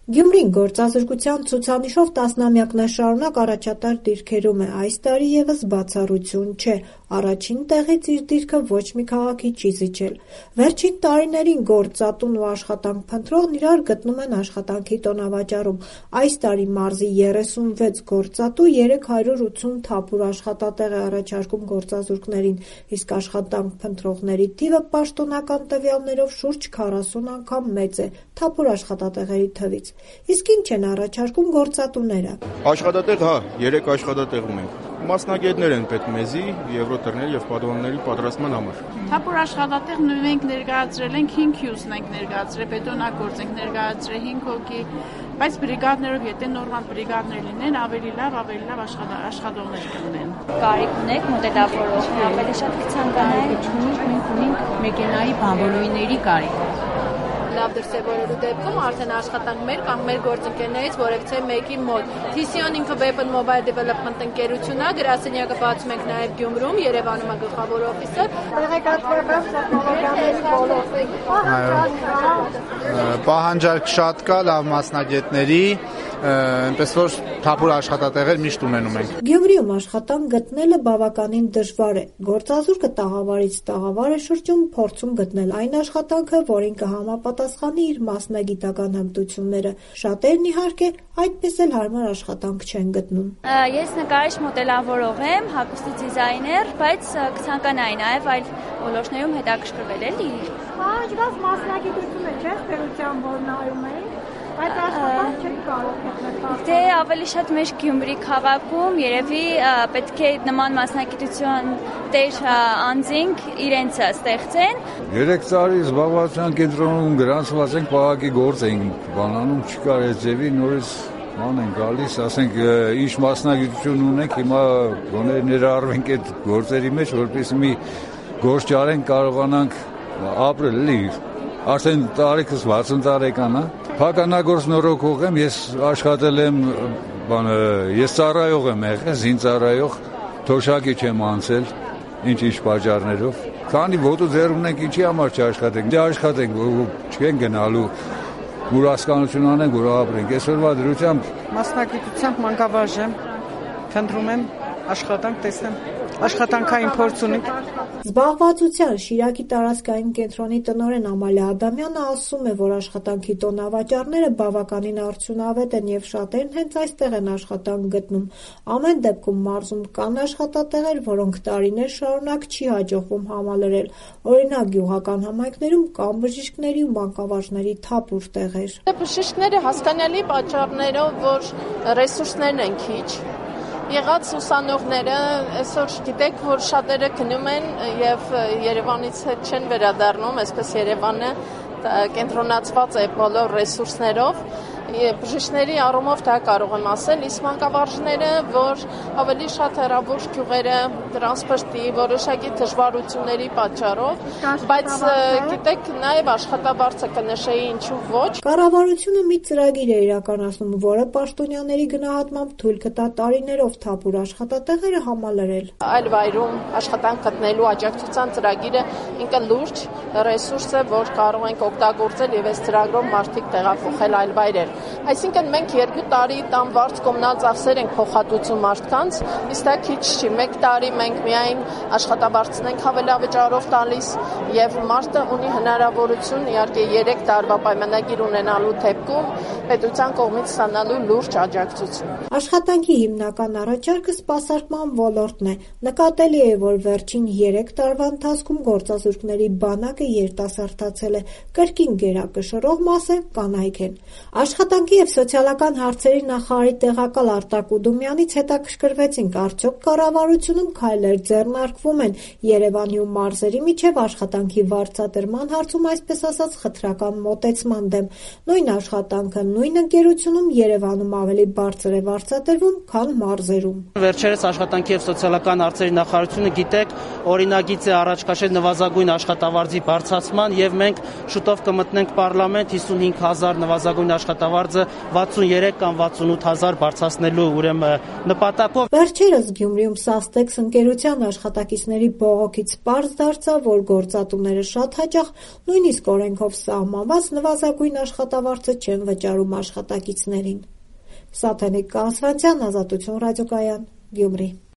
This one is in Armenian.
Գյումրին գործազրկության ցուցանիշով տասնամյակներ շարունակ առաջատար դիրքերում է, այս տարի ևս բացառություն չէ, առաջին տեղից իր դիրքը ոչ մի քաղաքի չի զիջել։ Վերջին տարիներին գործատուն ու աշխատանք փնտրողն իրար գտնում են աշխատանքի տոնավաճառում, այս տարի մարզի 36 գործատու 380 թափուր աշխատատեղ է առաջարկում գործազուրկներին, իսկ աշխատանք փնտրողների թիվը պաշտոնական տվյալներով շուրջ 40 անգամ մեծ է թափուր աշխատատեղերի թվից։ Իսկ ինչ են առաջարկում գործատուները։ Աշխատատեղ, 3 աշխատատեղում ենք։ Մասնագետներ են պետք մեզի, եվրոտրներ եւ պատվանների պատրաստման համար։ Թափուր աշխատատեղ մենք ներկայացրել ենք 5 հյուսն ենք ներկայացրել, բետոնագործ ենք ներկայացրել 5 հոգի, բայց բրիգադներով եթե նորմալ բրիգադներ լինեն, ավելի լավ աշխատողներ կլինեն։ Կարիք ունեք մոդելավորող, ավելի շատ կցանկանայի մենք ունենք մեքենայի բանվորուհիների կարիք։ Լավ դրսևորելու դեպքում արդեն աշխատանք մեր կամ մեր գործընկերներից որևէ մեկի մոտ։ TCO-ն ինքը Weapon Mobile Development ընկերությունն է, գրասենյակը բացում ենք նաև Գյումրում, Երևանում է գլխավոր օֆիսը։ Տեղեկատվական տեխնոլոգիաների ոլորտի պահանջարկ շատ կա լավ մասնագետների, այնպես որ թափուր աշխատատեղեր միշտ ունենում ենք։ Գյումրիում աշխատանք գտնելը բավականին դժվար է։ Գործազուրկը տաղավարից տաղավար է շրջում փորձում գտնել այն աշխատանքը, որին կհամապատասխանի իր մասնագիտական հմտությունները։ Շատերն իհարկե այդպես էլ հարմար աշխատանք չեն գտնում։ Ես նկարիչ մոդելավորող եմ, հագուստի դիզայներ, բայց կցանկանայի նաև այլ ոլորտներում հետաքրքրվել էլի։ Պահանջված մասնագիտությունը չէ, ստեղծության որ նայում եք։ Բայց աշխատանք չեք կարող գտնել։ Դե ավելի շատ մեր Գյումրի քաղաքում երևի պետք է նման մասնագիտության տեր անձինք իրենցը ստեղծեն։ 3 տարի զբաղվածության կենտրոնում գրանցված ենք, պահակի գործ ենք բանանում, չկար այդ ձևի նորից ման են գալիս, ասենք ինչ մասնագիտություն ունենք, հիմա գոնե ներառվենք այդ գործերի մեջ, որպես մի գործ ճարենք կարողանանք ապրել էլի։ Արդեն տարիքս 60 տարեկան է։ Փականագործ նորոգող եմ, ես աշխատել եմ, ես ծառայող եմ եղել, զինծառայող, թոշակի չեմ անցել, ինչ-ինչ պատճառներով։ Քանի ոտու ձեռ ունենք, ինչի համար չաշխատենք։ Դե աշխատենք, չենք գնալու մուրասկանություն անենք, որ ապրենք։ Այսօրվա դրությամբ մասնագիտությամբ մանկավարժ եմ, փնտրում եմ աշխատանք տեսնեմ, աշխատանքային փորձ ունենք։ Զբաղվածության Շիրակի տարածքային կենտրոնի տնօրեն Ամալիա Ադամյանը ասում է, որ աշխատանքի տոնավաճառները բավականին արդյունավետ են եւ շատերն հենց այստեղ են աշխատանք գտնում։ Ամեն դեպքում մարզում կան աշխատատեղեր, որոնք տարիներ շարունակ չի հաջողվում համալրել։ Օրինակ գյուղական համայնքներում կան բժիշկների ու մանկավարժների թափուր տեղեր։ Բժիշկները հասկանալի պատճառներով, որ ռեսուրսներն են քիչ, եղած ուսանողները այսօր գիտեք, որ շատերը գնում են եւ Երևանից հետ չեն վերադառնում, այսպես Երևանը կենտրոնացված է բոլոր ռեսուրսներով։ Բժիշկների առումով դա կարող եմ ասել, իսկ մանկավարժները, որ ավելի շատ հեռավոր գյուղերը, տրանսպորտի, որոշակի դժվարությունների պատճառով, բայց գիտեք, նաև աշխատավարձը կնշեի ինչու ոչ։ Կառավարությունը մի ծրագիր է իրականացնում, որը պաշտոնյաների գնահատմամբ թույլ կտա տարիներով թափուր աշխատատեղերը համալրել։ Այլ վայրում աշխատանք գտնելու աջակցության ծրագիրը ինքը լուրջ ռեսուրս է, որ կարող ենք օգտագործել եւ այս ծրագրով մարդիկ տեղափոխել այլ վայրեր։ Այսինքն մենք 2 տարի տան վարձ կոմունալ ծախսեր ենք փոխհատուցում մարդկանց, իսկ դա քիչ չի։ 1 տարի մենք միայն աշխատավարձն ենք հավելավճարով տալիս եւ մարդը ունի հնարավորություն իհարկե 3 տարվա պայմանագիր ունենալու դեպքում պետության կողմից ստանալու լուրջ աջակցություն։ Աշխատանքի հիմնական առաջարկը սպասարկման ոլորտն է։ Նկատելի է, որ վերջին 3 տարվա ընթացքում գործազուրկների բանակը երիտասարդացել է, կրկին գերակշռող մասը կանայք են։ Աշխատանքի եւ սոցիալական հարցերի նախարարի տեղակալ Արտակ Ուդումյանից հետաքրքրվեցինք, արդյոք կառավարությունում քայլեր ձեռնարկվում են Երևանի ու մարզերի միջև աշխատանքի վարձատրման հարցում, այսպես ասած, խտրական մոտեցման դեմ։ Նույն աշխատանքը նույն ընկերությունում Երևանում ավելի բարձր է վարձատրվում, քան մարզերում։ Վերջերս աշխատանքի եւ սոցիալական հարցերի նախարարությունը գիտեք, օրինագիծ է առաջ քաշել նվազագույն աշխատավարձի բարձրացման եւ մենք շուտով կմտնենք պարլամենտ 55000 նվազագույն աշխատավարձը 63 կամ 68000 բարձրացնելու ուրեմն նպատակով։ Վերջերս Գյումրիում Սաստեքս ընկերության աշխատակիցների բողոքից պարզ դարձավ, որ գործատուները շատ հաճախ նույնիսկ օրենքով սահմանված նվազագույն աշխատավարձը չեն վճարում հայտարարում աշխատակիցներին։ Սաթենիկ Կանսվանցյան, Ազատություն ռադիոկայան, Գյումրի։